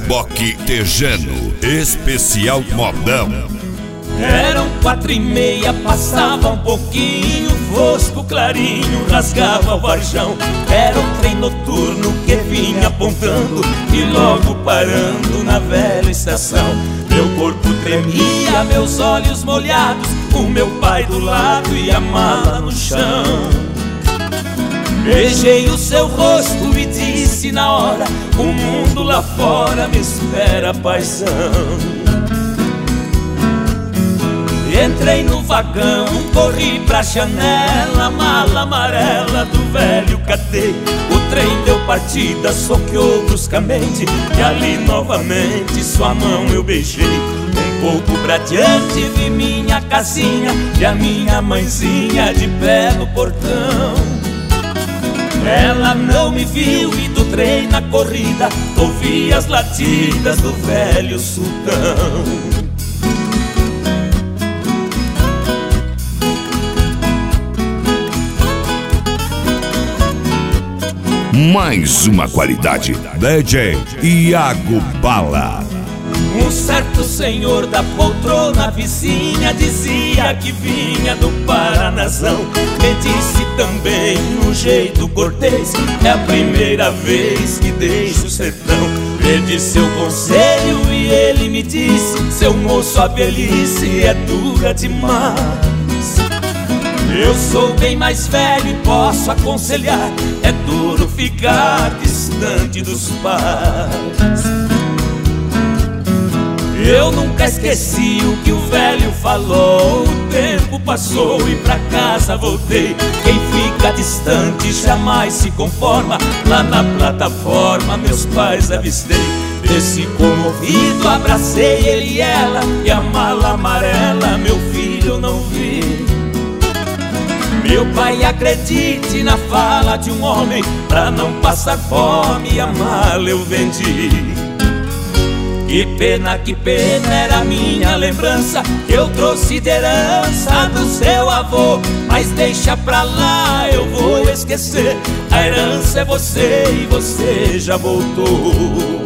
Reboque Tejano, especial modão. Eram 4:30, passava um pouquinho, fosco clarinho rasgava o varjão. Era um trem noturno que vinha apontando e logo parando na velha estação. Meu corpo tremia, meus olhos molhados, o meu pai do lado e a mala no chão. Beijei o seu rosto e disse na hora: o mundo lá fora me espera, paizão. Entrei no vagão, corri pra janela, mala amarela do velho catei. O trem deu partida, soqueou bruscamente e ali novamente sua mão eu beijei. Um pouco pra diante vi minha casinha e a minha mãezinha de pé no portão. Ela não me viu e do trem na corrida ouvi as latidas do velho sultão. Mais uma qualidade, DJ Iago Bala. Um certo senhor da poltrona vizinha dizia que vinha do Paranazão. Me disse também num jeito cortês: é a primeira vez que deixo o sertão. Pedi seu conselho e ele me disse: seu moço, a velhice é dura demais. Eu sou bem mais velho e posso aconselhar: é duro ficar distante dos pais. Eu nunca esqueci o que o velho falou. O tempo passou e pra casa voltei. Quem fica distante jamais se conforma. Lá na plataforma meus pais avistei. Desci comovido, abracei ele e ela, e a mala amarela, meu filho, eu não vi. Meu pai, acredite na fala de um homem, pra não passar fome a mala eu vendi. Que pena era a minha lembrança, que eu trouxe de herança do seu avô. Mas deixa pra lá, eu vou esquecer, a herança é você e você já voltou.